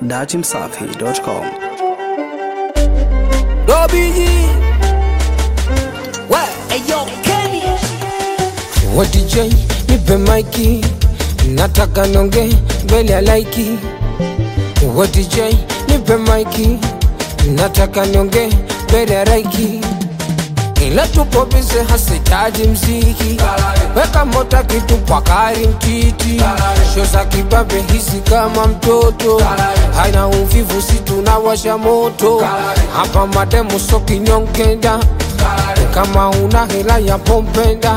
dachimsafi.com. Dobiji, ayo Kenny. What DJ, nipe maiki, nataka nonge mbele ya laiki. What DJ, nipe maiki, nataka nonge mbele ya laiki. Ila tupo bize hasitaji mziki, weka mota kitu kwa kari mtiti. Shoza kibabe hisi kama mtoto, haina uvivu si tunawasha moto. Hapa mademu so kinyongenda, kama una hela ya pompenda.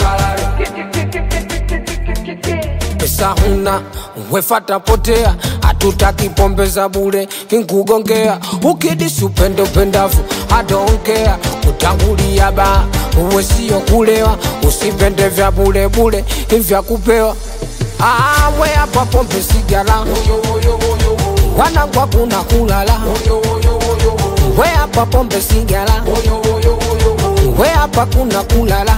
Pesa huna, wefata potea, hatutaki pombe za bure, kinkugongea. Ukidisi upende upendavu, I don't care. Utangulia ba, uwe siyo kulewa, usipende vya bure bure, vya kupewa. We hapa pombe sigara, wanangwa kuna kulala. We hapa pombe sigara, we hapa kuna kulala.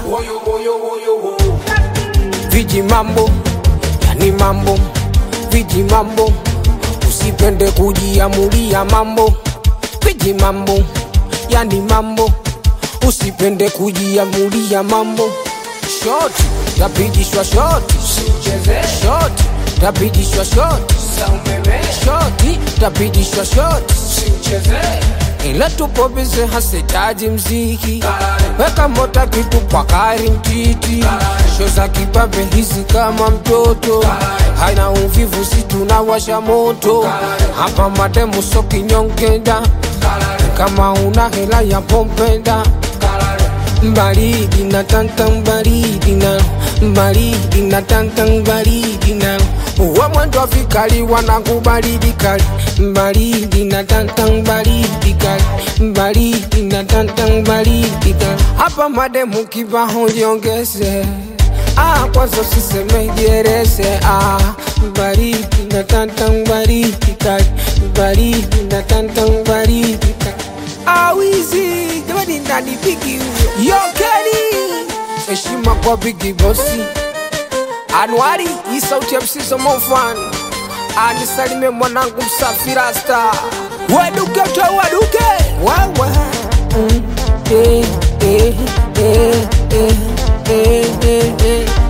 Viji mambo, yani mambo, viji mambo, usipende kujiamulia mambo. Viji mambo, yani mambo, usipende kujiamulia mambo. Shoti, tapigishwa shoti, shoti, tapigishwa shoti, shoti, tapigishwa shoti. Ila tupo bize hasitaji mziki, weka mota kitu kwa kari mtiti. Shoza kibabe hisi kama mtoto, haina uvivu si tunawasha moto. Hapa mademu so kinyongenda, kama una hela ya pompenda. Mbaridi na tanta mbaridi na, mbaridi na tanta mbaridi na. Uwe mwendo vikali wanakubaridi kali, mbaridi na tanta mbaridi kali, mbaridi na tanta mbaridi kali. Hapa mademu kibaho liongeze, kwanza usiseme jerese. Mbaridi na tanta mbaridi kali, mbaridi na tanta mbaridi kali. Wizi, jamani nani bigi huyo? Yo Kenny, heshima kwa bigi bossi. Anuari, hii sauti ya msizo mofani. Anisalime mwanangu msafi rasta. Waduke utoe waduke. Wawa. Eh, eh, eh, eh, eh, eh, eh.